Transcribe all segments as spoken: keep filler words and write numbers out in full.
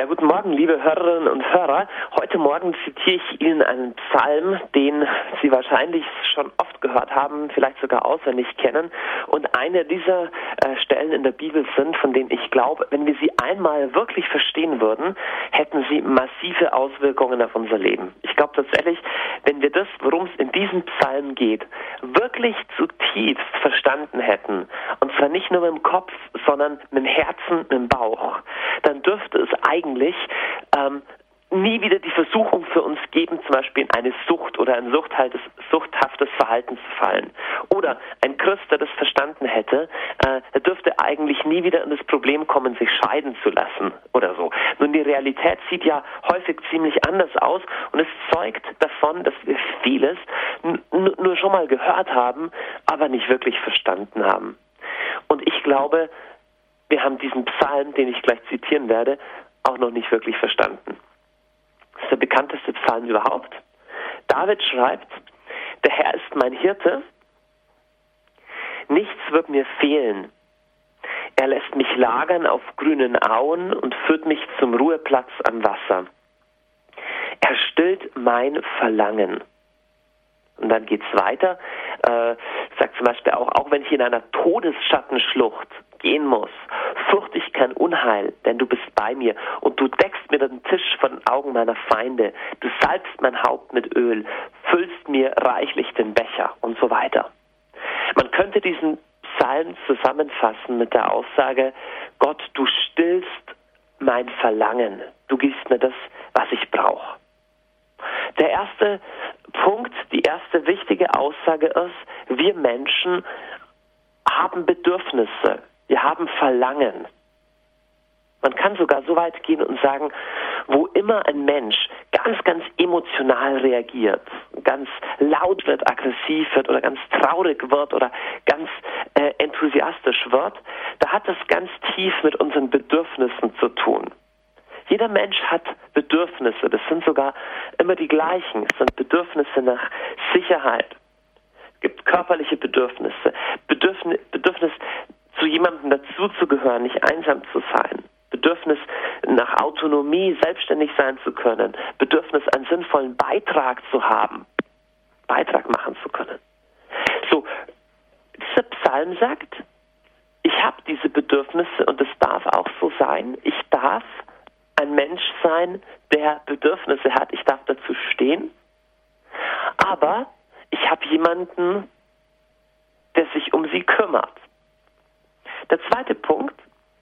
Ja, guten Morgen, liebe Hörerinnen und Hörer. Heute Morgen zitiere ich Ihnen einen Psalm, den Sie wahrscheinlich schon oft gehört haben, vielleicht sogar auswendig kennen. Und eine dieser äh, Stellen in der Bibel sind, von denen ich glaube, wenn wir sie einmal wirklich verstehen würden, hätten sie massive Auswirkungen auf unser Leben. Ich glaube tatsächlich, wenn wir das, worum es in diesem Psalm geht, wirklich zutiefst verstanden hätten, und zwar nicht nur mit dem Kopf, sondern mit dem Herzen, mit dem Bauch, dann dürfte es eigentlich ähm, nie wieder die Versuchung für uns geben, zum Beispiel in eine Sucht oder ein suchthaftes, suchthaftes Verhalten zu fallen. Oder ein Christ, der das verstanden hätte, äh, der dürfte eigentlich nie wieder in das Problem kommen, sich scheiden zu lassen oder so. Nun, die Realität sieht ja häufig ziemlich anders aus und es zeugt davon, dass wir vieles n- nur schon mal gehört haben, aber nicht wirklich verstanden haben. Und ich glaube, wir haben diesen Psalm, den ich gleich zitieren werde, auch noch nicht wirklich verstanden. Das ist der bekannteste Psalm überhaupt. David schreibt: Der Herr ist mein Hirte, nichts wird mir fehlen. Er lässt mich lagern auf grünen Auen und führt mich zum Ruheplatz am Wasser. Er stillt mein Verlangen. Und dann geht's weiter, äh, sagt zum Beispiel auch, auch wenn ich in einer Todesschattenschlucht gehen muss, fürchte ich kein Unheil, denn du bist bei mir und du deckst mir den Tisch vor den Augen meiner Feinde. Du salbst mein Haupt mit Öl, füllst mir reichlich den Becher und so weiter. Man könnte diesen Psalm zusammenfassen mit der Aussage: Gott, du stillst mein Verlangen, du gibst mir das, was ich brauche. Der erste Punkt, die erste wichtige Aussage ist, wir Menschen haben Bedürfnisse, wir haben Verlangen. Man kann sogar so weit gehen und sagen, wo immer ein Mensch ganz, ganz emotional reagiert, ganz laut wird, aggressiv wird oder ganz traurig wird oder ganz äh, enthusiastisch wird, da hat das ganz tief mit unseren Bedürfnissen zu tun. Jeder Mensch hat Bedürfnisse, das sind sogar immer die gleichen. Es sind Bedürfnisse nach Sicherheit, es gibt körperliche Bedürfnisse, Bedürfnis, Bedürfnis zu jemandem dazuzugehören, nicht einsam zu sein, Bedürfnis nach Autonomie, selbstständig sein zu können, Bedürfnis, einen sinnvollen Beitrag zu haben, Beitrag machen zu können. So, dieser Psalm sagt, ich habe diese Bedürfnisse und es darf auch so sein, ich darf ein Mensch sein, der Bedürfnisse hat. Ich darf dazu stehen. Aber ich habe jemanden, der sich um sie kümmert. Der zweite Punkt,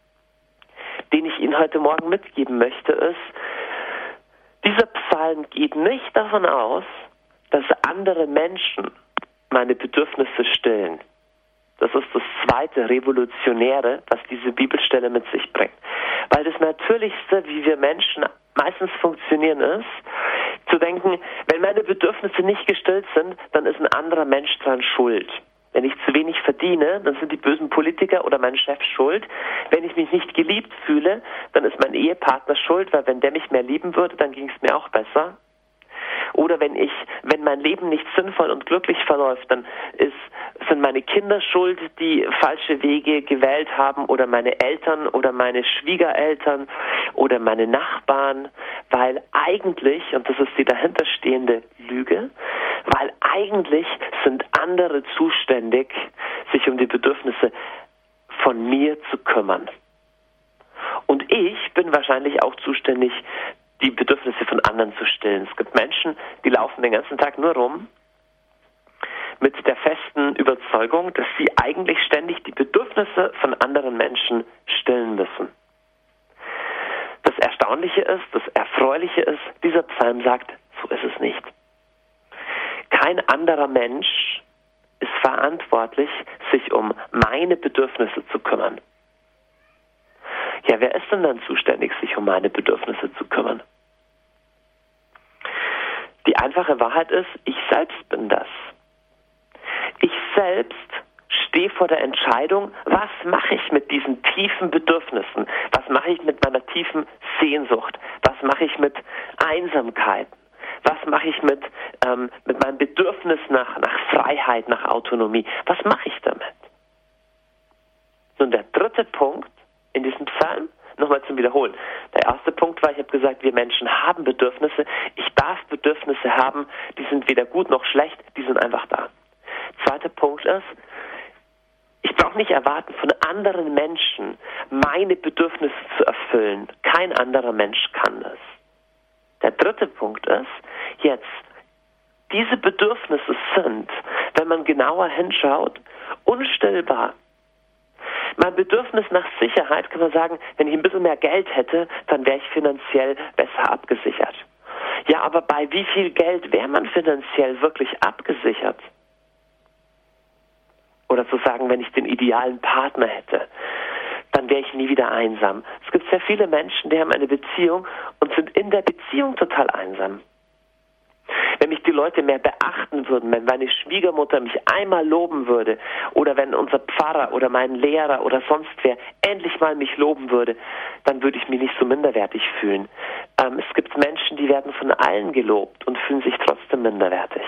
den ich Ihnen heute Morgen mitgeben möchte, ist, dieser Psalm geht nicht davon aus, dass andere Menschen meine Bedürfnisse stillen. Das ist das zweite Revolutionäre, was diese Bibelstelle mit sich bringt. Weil das Natürlichste, wie wir Menschen meistens funktionieren, ist, zu denken, wenn meine Bedürfnisse nicht gestillt sind, dann ist ein anderer Mensch dran schuld. Wenn ich zu wenig verdiene, dann sind die bösen Politiker oder mein Chef schuld. Wenn ich mich nicht geliebt fühle, dann ist mein Ehepartner schuld, weil wenn der mich mehr lieben würde, dann ging es mir auch besser. Oder wenn ich, wenn mein Leben nicht sinnvoll und glücklich verläuft, dann ist, sind meine Kinder schuld, die falsche Wege gewählt haben, oder meine Eltern oder meine Schwiegereltern oder meine Nachbarn, weil eigentlich, und das ist die dahinterstehende Lüge, weil eigentlich sind andere zuständig, sich um die Bedürfnisse von mir zu kümmern. Und ich bin wahrscheinlich auch zuständig, die Bedürfnisse von anderen zu stillen. Es gibt Menschen, die laufen den ganzen Tag nur rum mit der festen Überzeugung, dass sie eigentlich ständig die Bedürfnisse von anderen Menschen stillen müssen. Das Erstaunliche ist, das Erfreuliche ist, dieser Psalm sagt, so ist es nicht. Kein anderer Mensch ist verantwortlich, sich um meine Bedürfnisse zu kümmern. Ja, wer ist denn dann zuständig, sich um meine Bedürfnisse zu kümmern? Die einfache Wahrheit ist, ich selbst bin das. Ich selbst stehe vor der Entscheidung, was mache ich mit diesen tiefen Bedürfnissen? Was mache ich mit meiner tiefen Sehnsucht? Was mache ich mit Einsamkeit? Was mache ich mit, ähm, mit meinem Bedürfnis nach, nach Freiheit, nach Autonomie? Was mache ich damit? Nun, der dritte Punkt in diesem Psalm nochmal zum Wiederholen. Der erste Punkt war, ich habe gesagt, wir Menschen haben Bedürfnisse. Ich darf Bedürfnisse haben, die sind weder gut noch schlecht, die sind einfach da. Zweiter Punkt ist, ich brauche nicht erwarten, von anderen Menschen meine Bedürfnisse zu erfüllen. Kein anderer Mensch kann das. Der dritte Punkt ist, jetzt, diese Bedürfnisse sind, wenn man genauer hinschaut, unstillbar. Mein Bedürfnis nach Sicherheit, kann man sagen, wenn ich ein bisschen mehr Geld hätte, dann wäre ich finanziell besser abgesichert. Ja, aber bei wie viel Geld wäre man finanziell wirklich abgesichert? Oder zu sagen, wenn ich den idealen Partner hätte, dann wäre ich nie wieder einsam. Es gibt sehr viele Menschen, die haben eine Beziehung und sind in der Beziehung total einsam. Wenn mich die Leute mehr beachten würden, wenn meine Schwiegermutter mich einmal loben würde oder wenn unser Pfarrer oder mein Lehrer oder sonst wer endlich mal mich loben würde, dann würde ich mich nicht so minderwertig fühlen. Ähm, es gibt Menschen, die werden von allen gelobt und fühlen sich trotzdem minderwertig.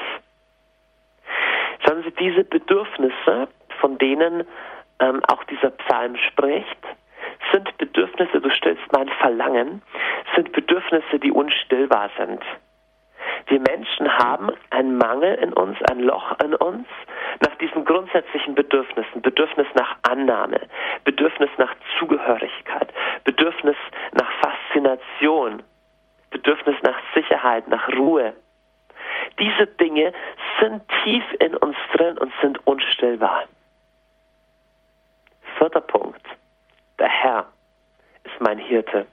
Schauen Sie, diese Bedürfnisse, von denen ähm, auch dieser Psalm spricht, sind Bedürfnisse, du stillst mein Verlangen, sind Bedürfnisse, die unstillbar sind. Wir Menschen haben einen Mangel in uns, ein Loch in uns, nach diesen grundsätzlichen Bedürfnissen. Bedürfnis nach Annahme, Bedürfnis nach Zugehörigkeit, Bedürfnis nach Faszination, Bedürfnis nach Sicherheit, nach Ruhe. Diese Dinge sind tief in uns drin und sind unstillbar. Vierter Punkt. Der Herr ist mein Hirte.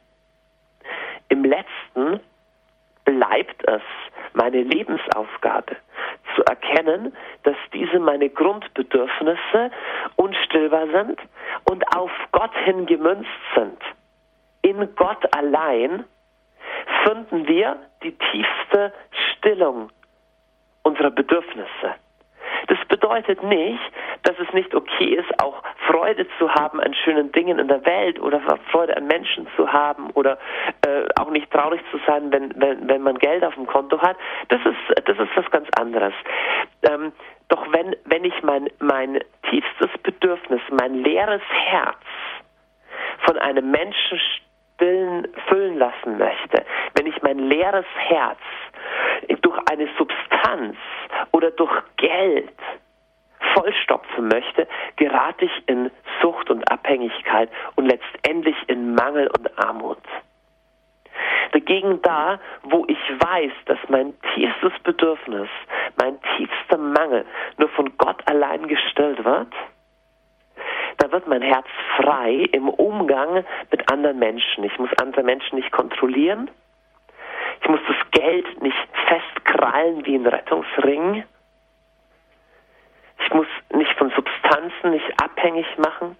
Im Letzten bleibt es meine Lebensaufgabe, zu erkennen, dass diese meine Grundbedürfnisse unstillbar sind und auf Gott hin gemünzt sind. In Gott allein finden wir die tiefste Stillung unserer Bedürfnisse. Das bedeutet nicht, dass es nicht okay ist, auch Freude zu haben an schönen Dingen in der Welt oder Freude an Menschen zu haben oder äh, auch nicht traurig zu sein, wenn, wenn, wenn man Geld auf dem Konto hat. Das ist, das ist was ganz anderes. Ähm, doch wenn, wenn ich mein, mein tiefstes Bedürfnis, mein leeres Herz von einem Menschen stillen, füllen lassen möchte, wenn ich mein leeres Herz durch eine Substanz oder durch Geld vollstopfen möchte, gerate ich in Sucht und Abhängigkeit und letztendlich in Mangel und Armut. Dagegen da, wo ich weiß, dass mein tiefstes Bedürfnis, mein tiefster Mangel nur von Gott allein gestillt wird, da wird mein Herz frei im Umgang mit anderen Menschen. Ich muss andere Menschen nicht kontrollieren. Ich muss das Geld nicht festkrallen wie ein Rettungsring. Ich muss nicht von Substanzen nicht abhängig machen.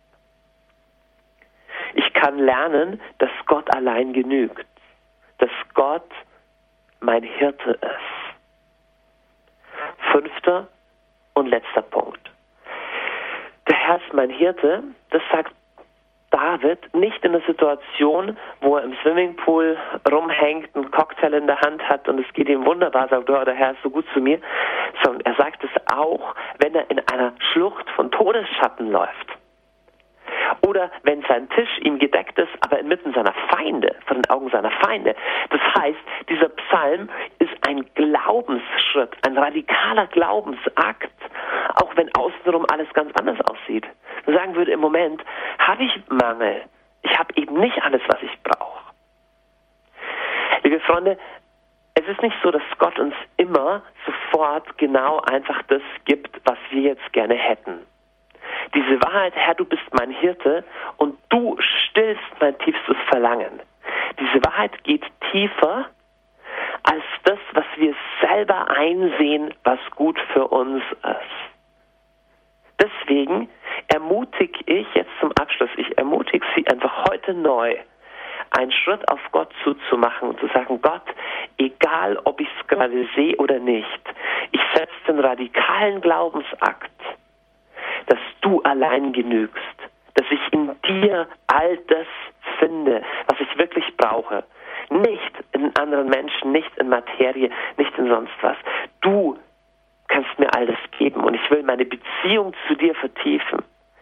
Ich kann lernen, dass Gott allein genügt. Dass Gott mein Hirte ist. Fünfter und letzter Punkt. Der Herr ist mein Hirte, das sagt David nicht in der Situation, wo er im Swimmingpool rumhängt, einen Cocktail in der Hand hat und es geht ihm wunderbar, sagt, oh, der Herr ist so gut zu mir, sondern er sagt es auch, wenn er in einer Schlucht von Todesschatten läuft. Oder wenn sein Tisch ihm gedeckt ist, aber inmitten seiner Feinde, von den Augen seiner Feinde. Das heißt, dieser Psalm ist ein Glaubensschritt, ein radikaler Glaubensakt, auch wenn außenrum alles ganz anders aussieht. Man sagen würde, im Moment habe ich Mangel. Ich habe eben nicht alles, was ich brauche. Liebe Freunde, es ist nicht so, dass Gott uns immer sofort genau einfach das gibt, was wir jetzt gerne hätten. Diese Wahrheit, Herr, du bist mein Hirte und du stillst mein tiefstes Verlangen. Diese Wahrheit geht tiefer als das, was wir selber einsehen, was gut für uns ist. Deswegen ermutige ich jetzt zum Abschluss, ich ermutige Sie einfach heute neu, einen Schritt auf Gott zuzumachen und zu sagen, Gott, egal ob ich es gerade sehe oder nicht, ich setze den radikalen Glaubensakt, dass du allein genügst, dass ich in dir all das finde, was ich wirklich brauche. Nicht in anderen Menschen, nicht in Materie, nicht in sonst was. Du kannst mir all das geben und ich will meine Beziehung zu dir vertiefen. Und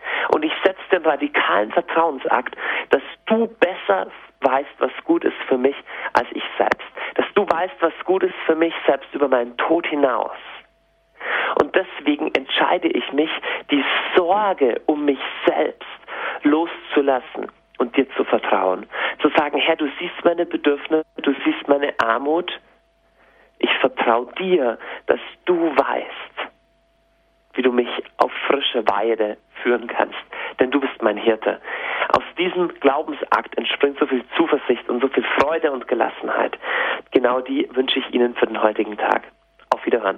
und ich setze den radikalen Vertrauensakt, dass du besser weißt, was gut ist für mich, als ich selbst. Dass du weißt, was gut ist für mich selbst über meinen Tod hinaus. Und deswegen entscheide ich mich, die Sorge um mich selbst loszulassen und dir zu vertrauen. Zu sagen, Herr, du siehst meine Bedürfnisse, du siehst meine Armut. Ich vertraue dir, dass du weißt, wie du mich auf frische Weide führen kannst. Denn du bist mein Hirte. Aus diesem Glaubensakt entspringt so viel Zuversicht und so viel Freude und Gelassenheit. Genau die wünsche ich Ihnen für den heutigen Tag. Auf Wiederhören.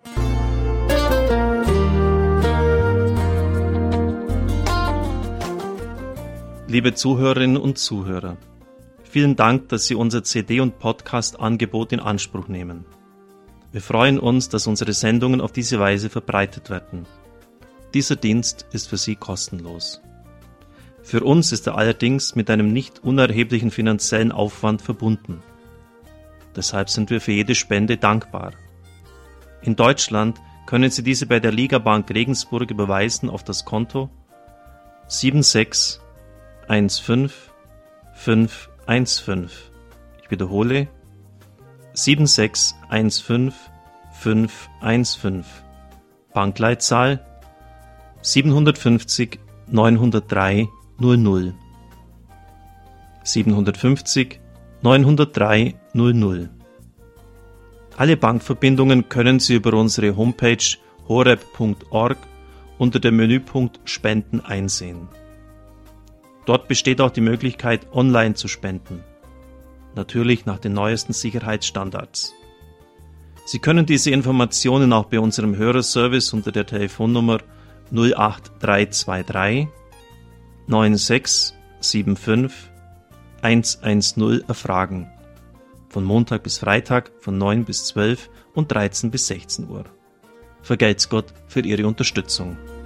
Liebe Zuhörerinnen und Zuhörer, vielen Dank, dass Sie unser C D- und Podcast-Angebot in Anspruch nehmen. Wir freuen uns, dass unsere Sendungen auf diese Weise verbreitet werden. Dieser Dienst ist für Sie kostenlos. Für uns ist er allerdings mit einem nicht unerheblichen finanziellen Aufwand verbunden. Deshalb sind wir für jede Spende dankbar. In Deutschland können Sie diese bei der Ligabank Regensburg überweisen auf das Konto sieben sechs eins fünf fünf eins fünf. Ich wiederhole sieben sechs eins fünf fünf eins fünf. Bankleitzahl siebenhundertfünfzig neunhundertdrei null null. siebenhundertfünfzig neunhundertdrei null null. Alle Bankverbindungen können Sie über unsere Homepage horeb punkt org unter dem Menüpunkt Spenden einsehen. Dort besteht auch die Möglichkeit, online zu spenden. Natürlich nach den neuesten Sicherheitsstandards. Sie können diese Informationen auch bei unserem Hörerservice unter der Telefonnummer null acht drei zwei drei neun sechs sieben fünf eins eins null erfragen. Von Montag bis Freitag von neun bis zwölf und dreizehn bis sechzehn Uhr. Vergelt's Gott für Ihre Unterstützung.